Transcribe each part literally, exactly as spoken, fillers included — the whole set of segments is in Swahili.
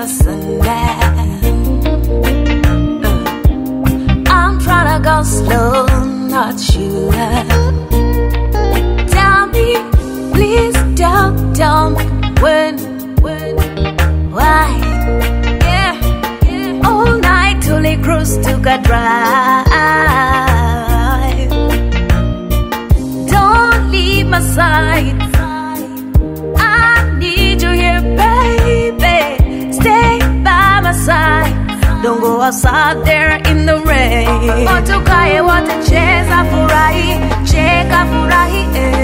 Sunday. Uh, I'm trying to go slow, not sure. Tell me, please don't, don't, when, when, why? Yeah, yeah. All night till they cruise took a drive. Don't leave my side. I need you here, baby. Stay by my side. Don't go outside there in the rain. Want to cry, want to chase, I furahi, check, I furahi,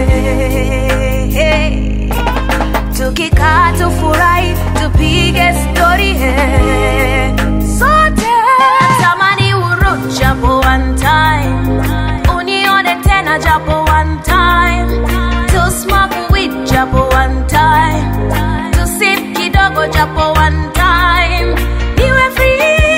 eh. Tukika to furahi, to pige story, eh. Sote, tamani uru japo one time, unione tena japo one time, to smoke weed japo one time, to sip kidogo japo one time. Niwe free.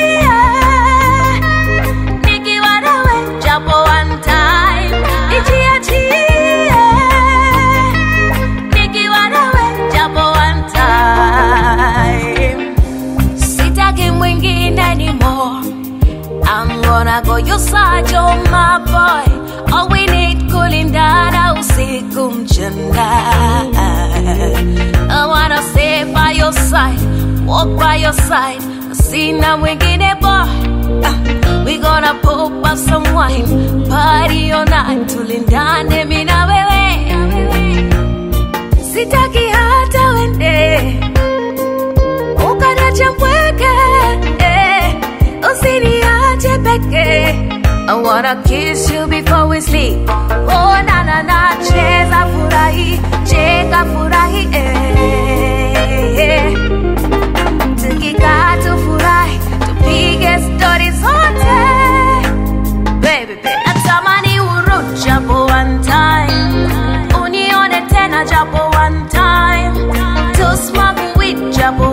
I'm gonna go your side, you're my boy. All we need cooling down, usiku mchana. I wanna stay by your side, walk by your side. Sina mwingine boy. uh, We gonna pop up some wine, party all night, tulindane mimi na wewe. Sitaki hata wende ukanacha mpweke, eh. Usiniache peke. I wanna kiss you before we sleep. Oh na na na, cheza furahi, cheka furahi, eh. Tukika tu furahi, tupige story zote. Baby, baby, natamani urudi japo one time, unione tena japo one time, to smoke weed japo